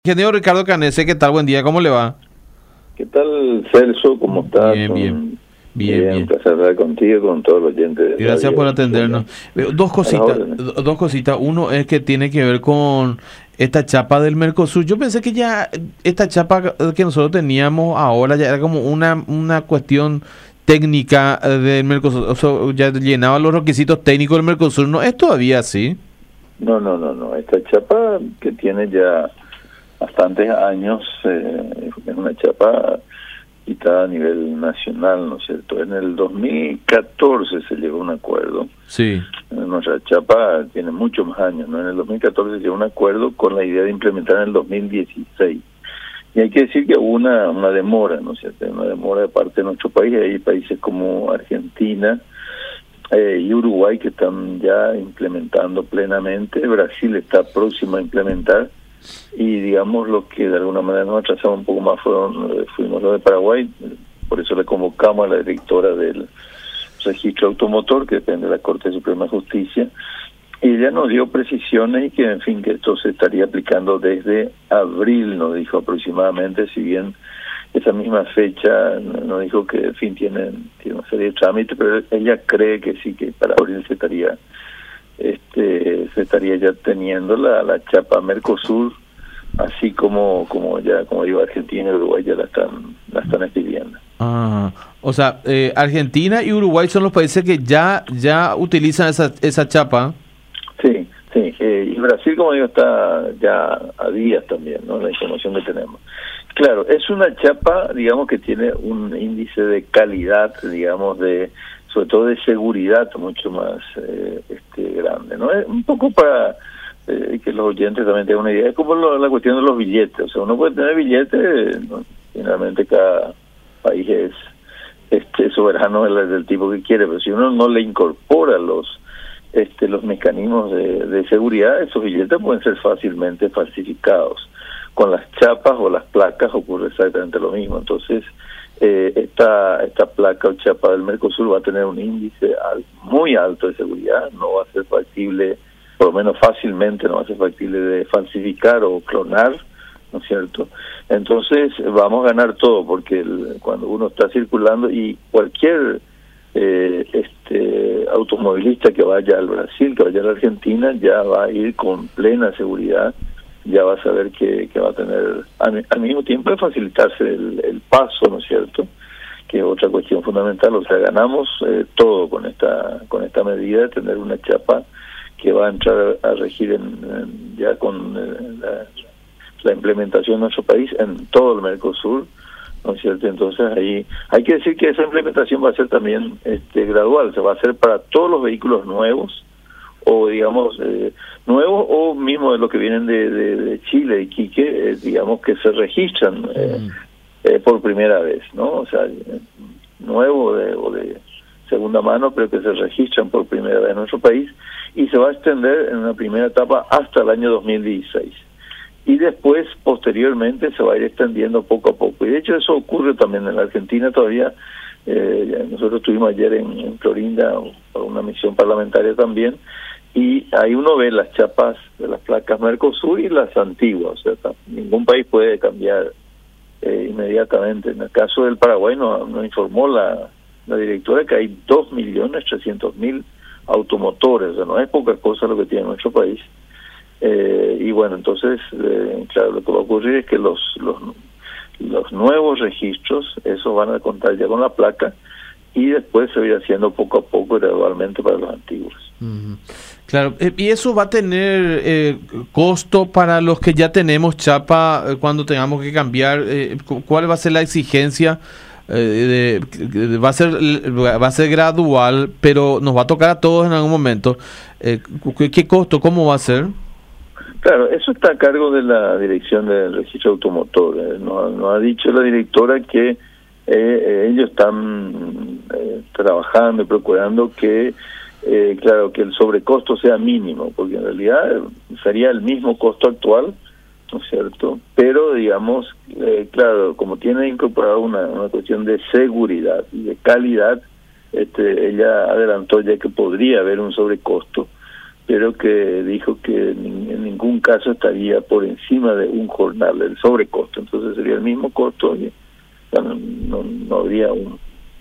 Ingeniero Ricardo Canese, ¿qué tal? Buen día, ¿cómo le va? ¿Qué tal, Celso? ¿Cómo estás? Bien. Un placer hablar contigo, con todos los oyentes. Gracias por atendernos. Dos cositas. Uno es que tiene que ver con esta chapa del Mercosur. Yo pensé que ya esta chapa que nosotros teníamos ahora ya era como una cuestión técnica del Mercosur. O sea, ya llenaba los requisitos técnicos del Mercosur. ¿No es todavía así? No. Esta chapa que tiene ya bastantes años, es una chapa quitada a nivel nacional, ¿no es cierto? En el 2014 se llegó a un acuerdo. Sí. Nuestra chapa tiene muchos más años, ¿no? En el 2014 se llegó a un acuerdo con la idea de implementar en el 2016. Y hay que decir que hubo una demora, ¿no es cierto? Una demora de parte de nuestro país. Hay países como Argentina y Uruguay que están ya implementando plenamente. Brasil está próximo a implementar. Y digamos los que de alguna manera nos atrasaron un poco más fuimos los de Paraguay. Por eso le convocamos a la directora del registro automotor, que depende de la Corte Suprema de Justicia, y ella nos dio precisiones y que en fin que esto se estaría aplicando desde abril, nos dijo aproximadamente, si bien esa misma fecha nos dijo que en fin tiene una serie de trámites, pero ella cree que sí, que para abril se estaría ya teniendo la chapa Mercosur, así como digo, Argentina y Uruguay ya la están expidiendo. O sea, Argentina y Uruguay son los países que ya utilizan esa chapa. Sí, y Brasil, como digo, está ya a días también, ¿no? La información que tenemos. Claro, es una chapa, digamos, que tiene un índice de calidad, digamos, sobre todo de seguridad mucho más grande, ¿no? Es un poco para que los oyentes también tengan una idea, es como la cuestión de los billetes. O sea, uno puede tener billetes, ¿no? Finalmente cada país es soberano del tipo que quiere, pero si uno no le incorpora los mecanismos de seguridad, esos billetes pueden ser fácilmente falsificados. Con las chapas o las placas ocurre exactamente lo mismo. Entonces, esta placa o chapa del Mercosur va a tener un índice muy alto de seguridad, no va a ser factible, por lo menos fácilmente no va a ser factible de falsificar o clonar, ¿no es cierto? Entonces vamos a ganar todo, porque cuando uno está circulando y cualquier automovilista que vaya al Brasil, que vaya a la Argentina, ya va a ir con plena seguridad, ya va a saber que va a tener, al mismo tiempo de facilitarse el paso, ¿no es cierto?, que es otra cuestión fundamental. O sea, ganamos todo con esta medida de tener una chapa que va a entrar a regir ya con la implementación de nuestro país en todo el Mercosur, ¿no es cierto? Entonces ahí hay que decir que esa implementación va a ser también gradual, se va a hacer para todos los vehículos nuevos, o digamos nuevos, o mismo de los que vienen de Chile, de Iquique, digamos que se registran por primera vez, ¿no? O sea, nuevo o de segunda mano, pero que se registran por primera vez en nuestro país, y se va a extender en una primera etapa hasta el año 2016. Y después, posteriormente, se va a ir extendiendo poco a poco. Y de hecho eso ocurre también en la Argentina todavía. Nosotros estuvimos ayer en Clorinda por una misión parlamentaria también, y ahí uno ve las chapas de las placas Mercosur y las antiguas. O sea, ningún país puede cambiar inmediatamente. En el caso del Paraguay nos informó la directora que hay 2.300.000 automotores. O sea, no es poca cosa lo que tiene nuestro país. Y bueno, entonces, claro, lo que va a ocurrir es que los nuevos registros, esos van a contar ya con la placa, y después se va a ir haciendo poco a poco, gradualmente, para los antiguos. Claro, y eso va a tener costo para los que ya tenemos chapa cuando tengamos que cambiar. ¿Cuál va a ser la exigencia? Va a ser gradual, pero nos va a tocar a todos en algún momento. ¿Qué costo? ¿Cómo va a ser? Claro, eso está a cargo de la Dirección del Registro Automotor. Nos ha dicho la directora que ellos están trabajando y procurando que, claro, que el sobrecosto sea mínimo, porque en realidad sería el mismo costo actual, ¿no es cierto? Pero, digamos, claro, como tiene incorporado una cuestión de seguridad y de calidad, ella adelantó ya que podría haber un sobrecosto, creo que dijo que en ningún caso estaría por encima de un jornal, el sobrecosto. Entonces sería el mismo costo y no habría un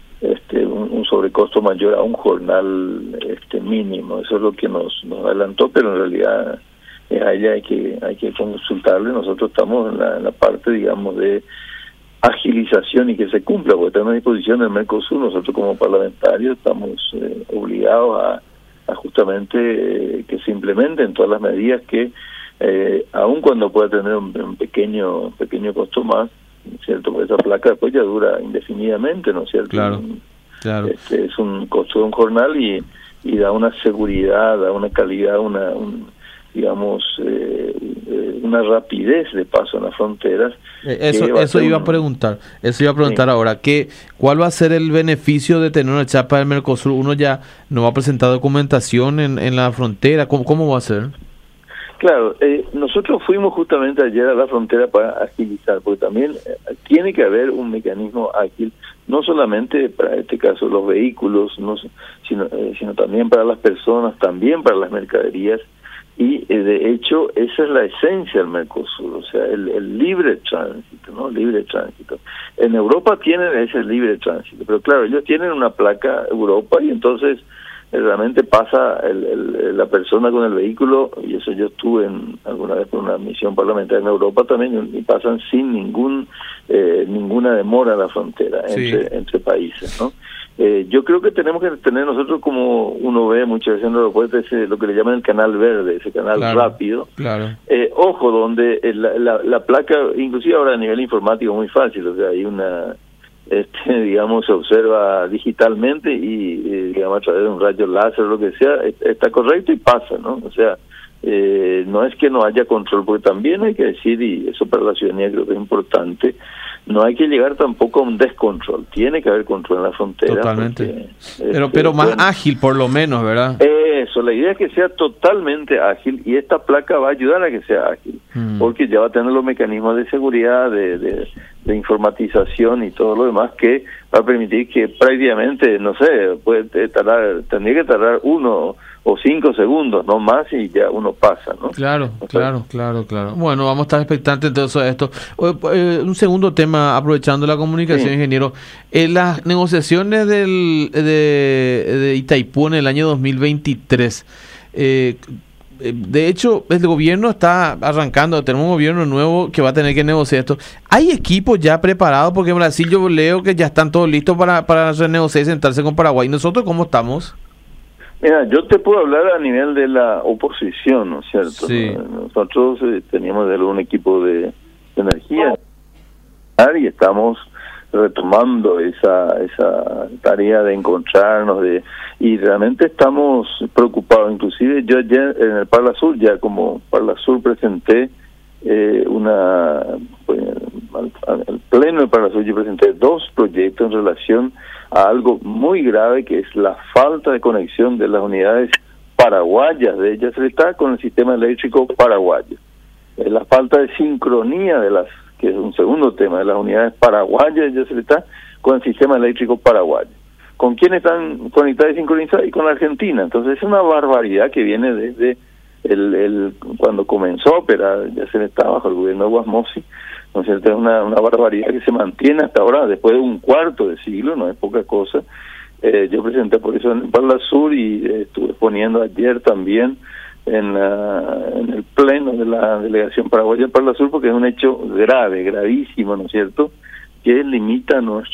sobrecosto mayor a un jornal mínimo. Eso es lo que nos adelantó, pero en realidad a ella hay que consultarle. Nosotros estamos en la parte, digamos, de agilización y que se cumpla, porque tenemos a disposición del Mercosur. Nosotros como parlamentarios estamos obligados a justamente que se implementen todas las medidas que aun cuando pueda tener un pequeño costo más, ¿cierto? Porque esa placa después ya dura indefinidamente, ¿no es cierto? Claro. Es un costo de un jornal y da una seguridad, da una calidad, digamos, una rapidez de paso en las fronteras. Eso iba a preguntar sí. Ahora, ¿cuál va a ser el beneficio de tener una chapa del Mercosur? Uno ya no va a presentar documentación en la frontera, ¿cómo va a ser? Claro, nosotros fuimos justamente ayer a la frontera para agilizar, porque también tiene que haber un mecanismo ágil, no solamente para este caso los vehículos, sino también para las personas, también para las mercaderías, y de hecho esa es la esencia del Mercosur, o sea, el libre tránsito, ¿no? Libre tránsito. En Europa tienen ese libre tránsito, pero claro, ellos tienen una placa Europa y entonces realmente pasa la persona con el vehículo, y eso yo estuve alguna vez por una misión parlamentaria en Europa también, y pasan sin ninguna demora a la frontera entre países, ¿no? Yo creo que tenemos que tener nosotros, como uno ve muchas veces en los aeropuertos, lo que le llaman el canal verde, ese canal rápido. Claro. Ojo, donde la placa, inclusive ahora a nivel informático muy fácil, o sea, hay una... digamos, se observa digitalmente y digamos a través de un rayo láser o lo que sea, está correcto y pasa, ¿no? O sea, no es que no haya control, porque también hay que decir, y eso para la ciudadanía creo que es importante, no hay que llegar tampoco a un descontrol, tiene que haber control en la frontera. Totalmente. Pero más ágil por lo menos, ¿verdad? Eso, la idea es que sea totalmente ágil, y esta placa va a ayudar a que sea ágil, porque ya va a tener los mecanismos de seguridad, de informatización y todo lo demás, que va a permitir que prácticamente, no sé, tendría que tardar 1 o 5 segundos, no más, y ya uno pasa, ¿no? Claro. Bueno, vamos a estar expectantes entonces a esto. Un segundo tema, aprovechando la comunicación, ingeniero. Las negociaciones de Itaipú en el año 2023, de hecho, el gobierno está arrancando, tenemos un gobierno nuevo que va a tener que negociar esto. ¿Hay equipos ya preparados? Porque en Brasil yo leo que ya están todos listos para renegociar y sentarse con Paraguay. ¿Nosotros cómo estamos? Mira, yo te puedo hablar a nivel de la oposición, ¿no es cierto? Sí. Nosotros teníamos un equipo de energía y estamos retomando esa tarea de encontrarnos, y realmente estamos preocupados. Inclusive yo ayer en el Parlasur, ya como Parlasur presenté al pleno del Parlasur, yo presenté 2 proyectos en relación a algo muy grave, que es la falta de conexión de las unidades paraguayas de Yacyretá con el sistema eléctrico paraguayo. La falta de sincronía que es un segundo tema, de las unidades paraguayas de Yacyretá con el sistema eléctrico paraguayo. ¿Con quién están conectadas y sincronizadas? Y con la Argentina. Entonces es una barbaridad que viene desde cuando comenzó a operar Yacyretá bajo el gobierno de Guasmosy, ¿no es cierto? Es una barbaridad que se mantiene hasta ahora, después de un cuarto de siglo, no es poca cosa. Yo presenté por eso en el Parlasur, y estuve poniendo ayer también en el pleno de la delegación paraguaya del Parlasur, porque es un hecho grave, gravísimo, ¿no es cierto?, que limita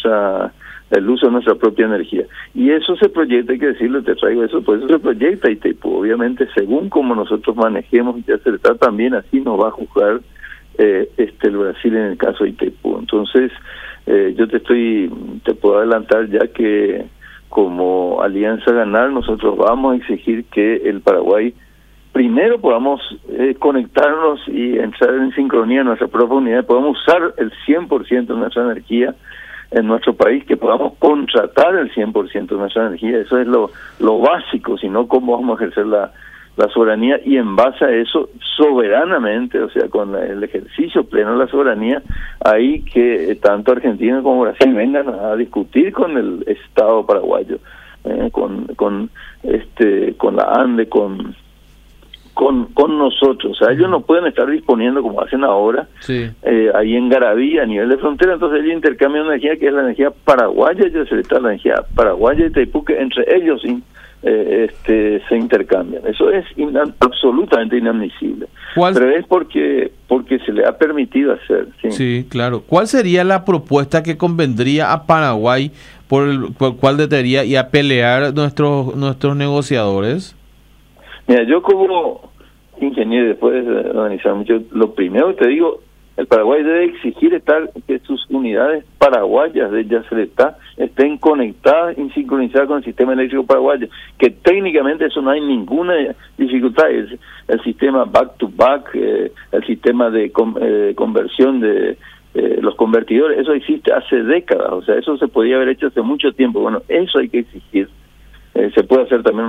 el uso de nuestra propia energía. Y eso se proyecta, hay que decirlo, te traigo eso, pues eso se proyecta Itaipú. Obviamente, según como nosotros manejemos Yacyretá, también así nos va a juzgar el Brasil en el caso de Itaipú. Entonces, yo te puedo adelantar ya que como Alianza Ganar nosotros vamos a exigir que el Paraguay primero podamos conectarnos y entrar en sincronía en nuestra propia unidad, podamos usar el 100% de nuestra energía en nuestro país, que podamos contratar el 100% de nuestra energía. Eso es lo básico, si no, ¿cómo vamos a ejercer la soberanía? Y en base a eso, soberanamente, o sea, con el ejercicio pleno de la soberanía, ahí que tanto Argentina como Brasil vengan a discutir con el Estado paraguayo, con la ANDE, con con nosotros. O sea, ellos no pueden estar disponiendo como hacen ahora, Sí. Ahí en Garabía, a nivel de frontera. Entonces ellos intercambian energía, que es la energía paraguaya, ya se le está la energía paraguaya y Itaipú, que entre ellos se intercambian. Eso es absolutamente inadmisible. Pero es porque se le ha permitido hacer. Sí, claro. ¿Cuál sería la propuesta que convendría a Paraguay por cuál debería y a pelear nuestros negociadores? Mira, yo como ingeniero, después de analizar mucho, lo primero que te digo, el Paraguay debe exigir que sus unidades paraguayas de Yacyretá estén conectadas y sincronizadas con el sistema eléctrico paraguayo, que técnicamente eso no hay ninguna dificultad. Es el sistema back-to-back, el sistema de conversión de los convertidores, eso existe hace décadas. O sea, eso se podía haber hecho hace mucho tiempo. Bueno, eso hay que exigir. Se puede hacer también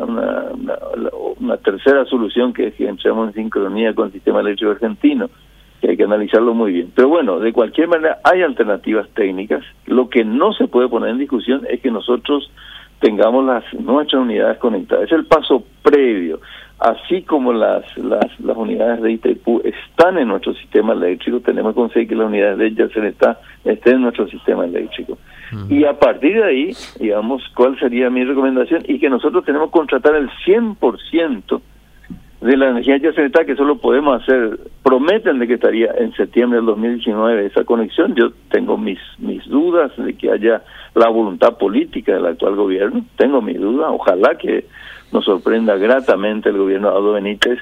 una tercera solución, que es que entremos en sincronía con el sistema eléctrico argentino, que hay que analizarlo muy bien. Pero bueno, de cualquier manera hay alternativas técnicas. Lo que no se puede poner en discusión es que nosotros tengamos nuestras unidades conectadas. Es el paso previo. Así como las unidades de Itaipú están en nuestro sistema eléctrico, tenemos que conseguir que las unidades de Yacyretá estén en nuestro sistema eléctrico. Y a partir de ahí, digamos, ¿cuál sería mi recomendación? Y que nosotros tenemos que contratar el 100% de la energía de Yacyretá, que eso lo podemos hacer. Prometen de que estaría en septiembre del 2019 esa conexión. Yo tengo mis dudas de que haya la voluntad política del actual gobierno. Tengo mis dudas. Ojalá que nos sorprenda gratamente el gobierno de Aldo Benítez,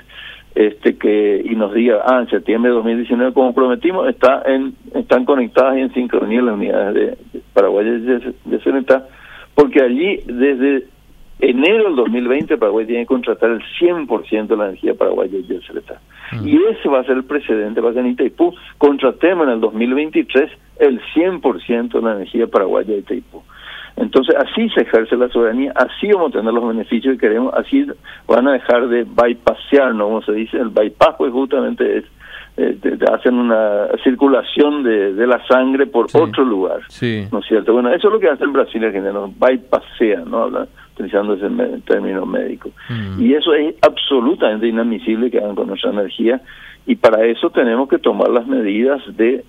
y nos diga, en septiembre de 2019, como prometimos, están conectadas y en sincronía las unidades de Paraguay de Yacyretá, porque allí desde enero del 2020 Paraguay tiene que contratar el 100% de la energía paraguaya de Yacyretá. Y ese va a ser el precedente para que en Itaipú contratemos en el 2023 el 100% de la energía paraguaya de Itaipú. Entonces así se ejerce la soberanía, así vamos a tener los beneficios que queremos, así van a dejar de bypassearnos, como se dice. El bypass pues justamente hacen una circulación de la sangre por otro lugar, ¿no es cierto? Bueno, eso es lo que hace en Brasil en general, nos bypassean, ¿no? Utilizando ese término médico. Y eso es absolutamente inadmisible que hagan con nuestra energía, y para eso tenemos que tomar las medidas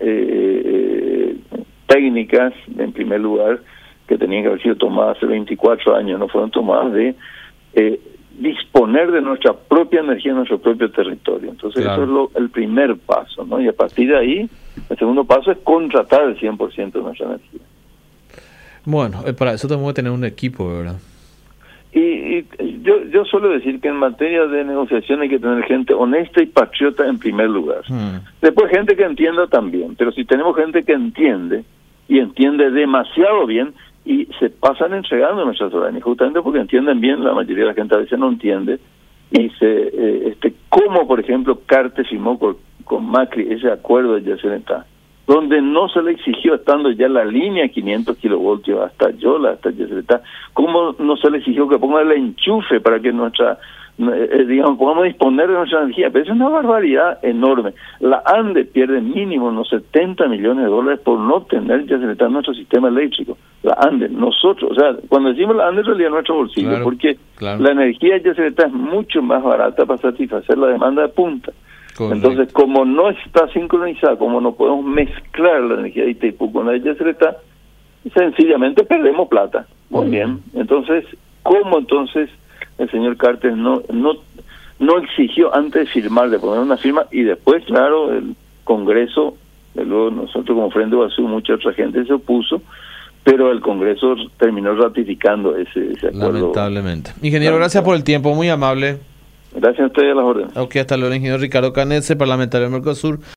técnicas, en primer lugar, que tenían que haber sido tomadas hace 24 años, no fueron tomadas, de disponer de nuestra propia energía en nuestro propio territorio. Entonces eso es el primer paso, ¿no? Y a partir de ahí, el segundo paso es contratar el 100% de nuestra energía. Bueno, para eso tenemos que tener un equipo, ¿verdad? Y yo suelo decir que en materia de negociación hay que tener gente honesta y patriota en primer lugar. Después gente que entienda también, pero si tenemos gente que entiende, y entiende demasiado bien, y se pasan entregando nuestra soberanía, justamente porque entienden bien. La mayoría de la gente a veces no entiende, y como por ejemplo Cartes firmó con Macri ese acuerdo de Yacyretá, donde no se le exigió, estando ya la línea 500 kilovoltios hasta Yola, hasta Yacyretá, cómo no se le exigió que ponga el enchufe para que podamos disponer de nuestra energía. Pero es una barbaridad enorme. La ANDE pierde mínimo unos $70 millones por no tener Yacyretá en nuestro sistema eléctrico. La ANDE, nosotros, o sea, cuando decimos la ANDE, en realidad nuestro bolsillo, porque la energía de Yacyretá es mucho más barata para satisfacer la demanda de punta. Correcto. Entonces, como no está sincronizada, como no podemos mezclar la energía de Itaipú con la de Yacyretá, sencillamente perdemos plata. Muy bien. Entonces, ¿cómo entonces el señor Cartes no exigió antes de firmar, de poner una firma, y después, claro, el Congreso, luego nosotros como Frente Guazú, mucha otra gente se opuso, pero el Congreso terminó ratificando ese acuerdo? Lamentablemente. Ingeniero, gracias por el tiempo, muy amable. Gracias a ustedes, a las órdenes. Ok, hasta luego, el ingeniero Ricardo Canese, parlamentario del Mercosur.